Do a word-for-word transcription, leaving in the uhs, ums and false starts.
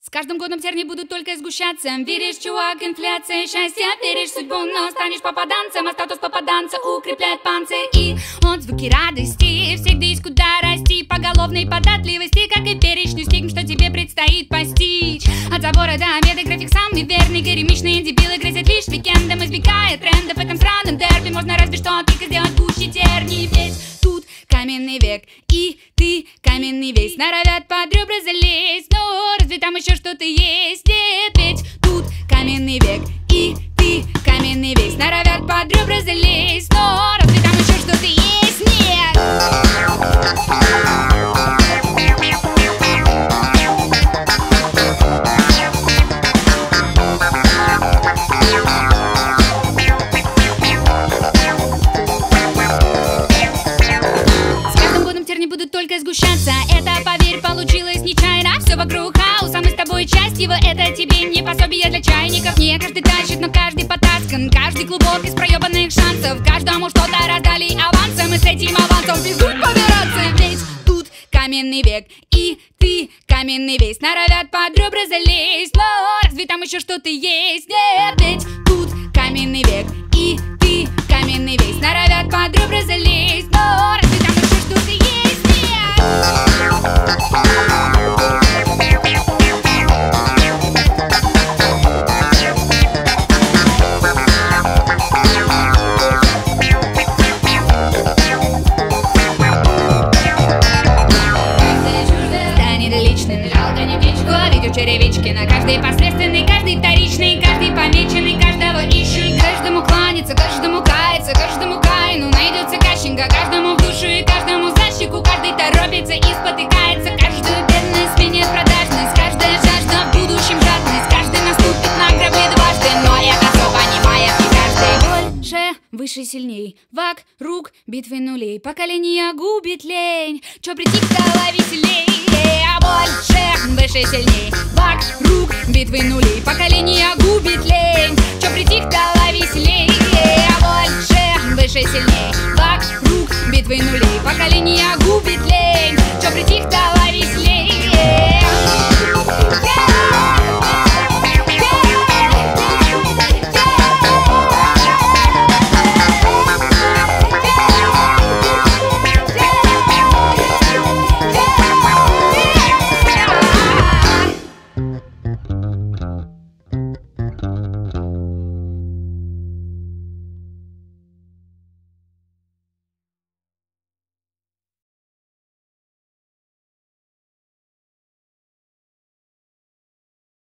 С каждым годом терни будут только сгущаться. Веришь, чувак, инфляция счастья. Веришь в судьбу, но станешь попаданцем. А статус попаданца укрепляет панцирь. И отзвуки радости всегда есть куда расти. Поголовной податливости, как и перечню стигм, что тебе предстоит постичь. От забора до обеда график самый верный. Горемичные дебилы грызят лишь уикендом, избегая трендов. В этом сраном дерби можно разве что только сделать гуще терний. Ведь тут каменный век, и ты каменный весь. Норовят под ребра залезть, но разве там еще что-то есть? Нет, ведь тут каменный век, и ты каменный весь. Норовят под ребра залезть, но разве там еще что-то есть? Нет! Будут только сгущаться. Это, поверь, получилось нечаянно. Все вокруг хаос, а мы с тобой часть его. Это тебе не пособие для чайников. Не каждый тащит, но каждый потаскан. Каждый клубок из проебанных шансов. Каждому что-то раздали авансом. И с этим авансом безумь побираться. Ведь тут каменный век, и ты каменный весь. Норовят под ребра залезть, но разве там еще что-то есть? Нет, ведь тут каменный век, и ты каменный весь. Норовят под ребра залезть, но разве там еще что-то есть? Черевички на каждый посредственный, каждый вторичный, каждый помеченный, каждого ищут. Каждому кланяться, каждому каяться, каждому каину найдется кащенька. Каждому в душу и каждому за щеку, каждый торопится и спотыкается. Каждую бедность сменит продажность, каждая жажда в будущем жадность. Каждый наступит на гробы дважды, но это все понимает не каждый. Больше, выше, сильней, вокруг битвы нулей. Поколение губит лень, чё притих, стало веселей. А больше, выше, сильней, вокруг битвы нулей. Поколение губит лень, чё притих, стало веселей. А больше, выше, сильней, вокруг битвы нулей. Поколение губит лень, чё притих, стало веселей.